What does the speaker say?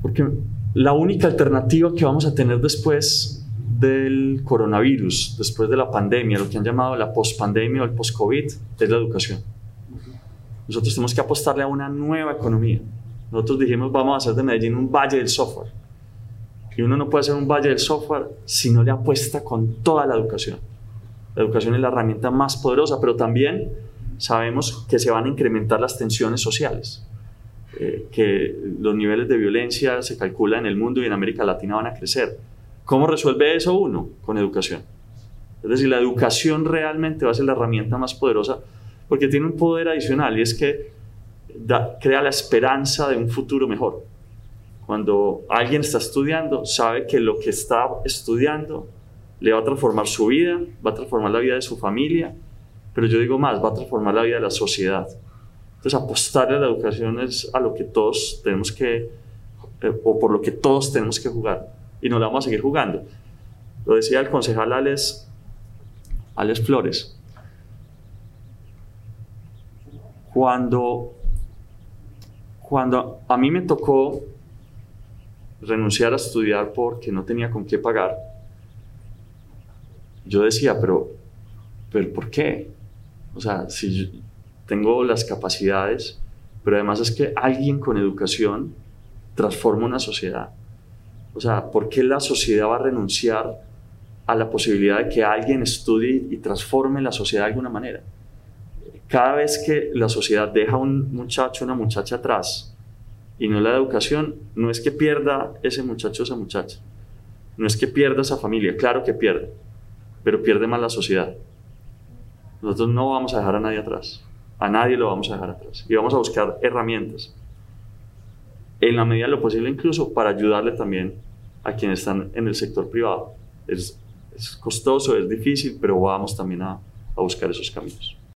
Porque la única alternativa que vamos a tener después del coronavirus, después de la pandemia, lo que han llamado la pospandemia o el post-COVID, es la educación. Nosotros tenemos que apostarle a una nueva economía. Nosotros dijimos, vamos a hacer de Medellín un valle del software. Y uno no puede hacer un valle del software si no le apuesta con toda la educación. La educación es la herramienta más poderosa, pero también sabemos que se van a incrementar las tensiones sociales, que los niveles de violencia se calcula en el mundo y en América Latina van a crecer. ¿Cómo resuelve eso uno? Con educación. Es decir, la educación realmente va a ser la herramienta más poderosa porque tiene un poder adicional y es que crea la esperanza de un futuro mejor. Cuando alguien está estudiando, sabe que lo que está estudiando le va a transformar su vida, va a transformar la vida de su familia, pero yo digo más, va a transformar la vida de la sociedad. Entonces, apostarle a la educación es a lo que todos tenemos que, o por lo que todos tenemos que jugar, y no la vamos a seguir jugando. Lo decía el concejal Alex Flores. Cuando a mí me tocó renunciar a estudiar porque no tenía con qué pagar, yo decía, pero ¿por qué? O sea, si yo tengo las capacidades, pero además es que alguien con educación transforma una sociedad. O sea, ¿por qué la sociedad va a renunciar a la posibilidad de que alguien estudie y transforme la sociedad de alguna manera? Cada vez que la sociedad deja a un muchacho o una muchacha atrás y no le da educación, no es que pierda ese muchacho o esa muchacha, no es que pierda esa familia, claro que pierde, pero pierde más la sociedad. Nosotros no vamos a dejar a nadie atrás, a nadie lo vamos a dejar atrás, y vamos a buscar herramientas, en la medida de lo posible incluso para ayudarle también a quienes están en el sector privado. Es costoso, es difícil, pero vamos también a buscar esos caminos.